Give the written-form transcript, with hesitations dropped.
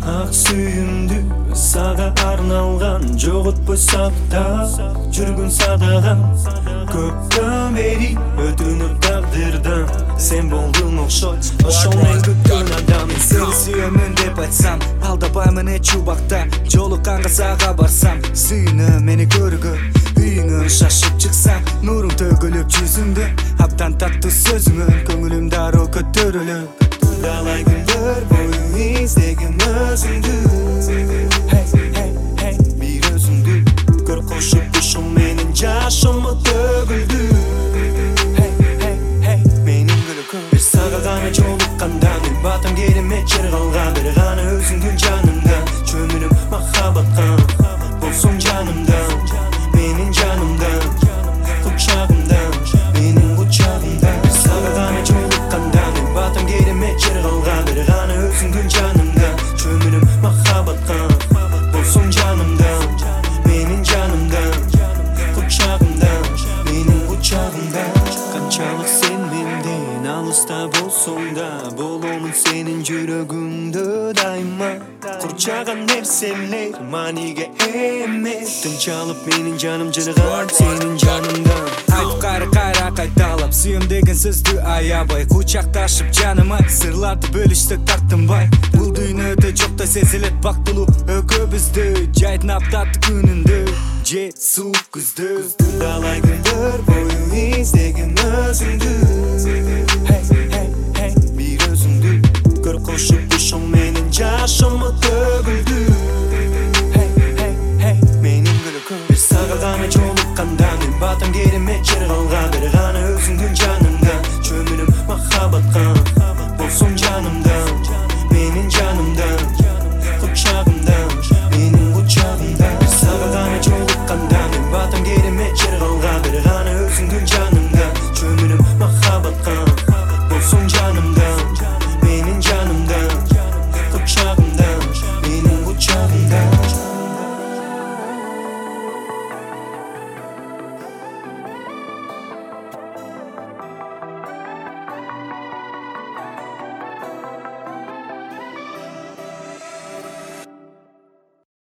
ак сүйүмдү сага арналган, жоготпой сактап жүргүн садаган. Көптөн бери өтүнүп тагдырдан, сен болдуң окшойт, ошол мен күткөн адам. Сени сүйөмүн деп айтсам, алдабаймын эч убакта. Жолукканга сага барсам, сүйүнөм мени көргөн. Үйүңөн шашып чыксам, нурум төгүлүп жүзүңдө. Абдан таттуу сөзүңөн көңүлүм дароо көтөрүлөт. Талай күндөр бою издеген өзүңдү, бир өзүңдү көр кошуп ушул менин жашымы төгүлдү. Менин күлкүм бир сага гана жолукканда, мен батам керемет жер калган. Бир гана өзүңдүн жанымда чөмүнүп махабатка болсоң жанымда, менин жанымда, кучагымда, менин кучагымда. Бир сага гана жолукканда, мен батам керемет жер калган. Бир гана өзүңдүн жанымда чөмүнүп махабатка болсоң жанымда, менин жанымда, кучагымда, менин кучагымда. Канчалык сен менден алыста болсоң да, боломун сенин жүрөгүңдө дайыма. Курчаган нерселер мааниге эмес, тынчалып менин жаным жырган сенин жанымдан. Айтып кайра кайталап, сүйөм деген сөздү аябай. Кучакташып жаныма сырларды бөлүшсөк тартынбай. Бул дүйнөдө жоктой сезилет бактылуу экөөбүздү, жайдын аптаты күнүндө же суук күздө. Талай күндөр бою издеген өзүңдү, бир өзүңдү көр кошуп ушул менин жашымы төгүлдү. Менин күлкүм бир сага гана жолукканда, мен батам керемет жер калган. Бир гана өзүңдүн жанымда чөмүнүп махабатка болсоң